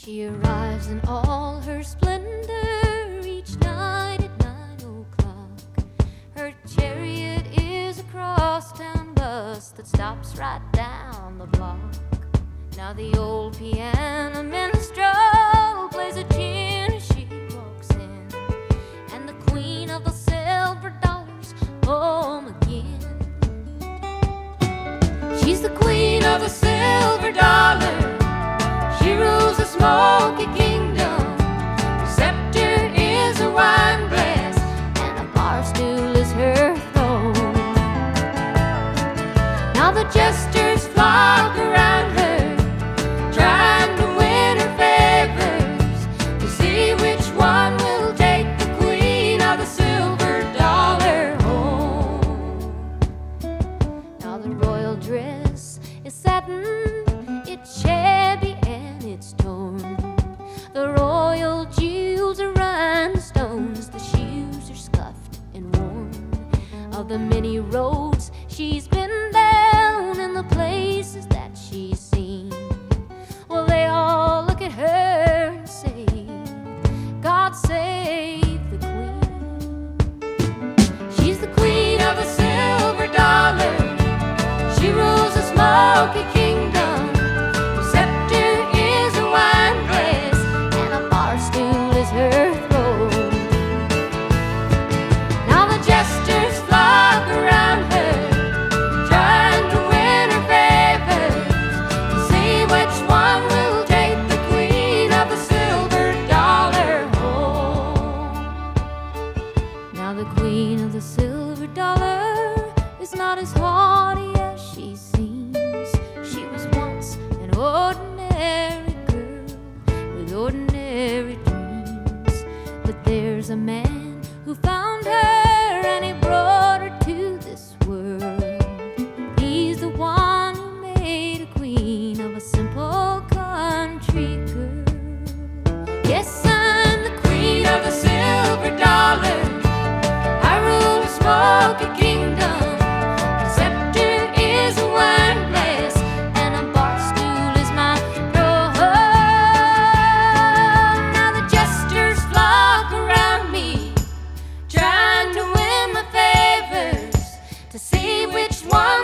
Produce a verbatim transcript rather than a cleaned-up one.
She arrives in all her splendor each night at nine o'clock. Her chariot is a crosstown bus that stops right down the block. Now the old piano minstrel plays a tune as she walks in, and the queen of the silver dollars home again. She's the queen of the silver dollar. She rules the smoky kingdom. Her scepter is a wine glass, and a bar stool is her throne. Now the jesters flock around her, trying to win her favors, to see which one will take the queen of the silver dollar home. Now the royal dress is satin, it's shabby and it's torn. The royal jewels are rhinestones, the shoes are scuffed and worn. Of the many roads she's been down and the places that she's seen, well, they all look at her and say, God save the queen. She's the queen of the silver dollar. She rules the smoky kingdom. Her throne. Now the jesters flock around her, trying to win her favors, to see which one will take the queen of the silver dollar home. Now the queen of the silver dollar is not as haughty as she seems. She was once an ordinary girl with ordinary dreams. But there's a man who found her and he brought her to this world. He's the one who made a queen of a simple country girl. Yes, I'm the queen of the silver dollar. I rule a smoky kingdom. The scepter is a wine glass, and a bar stool is my throne. Now the jesters flock around me, trying to win my favors, to see which one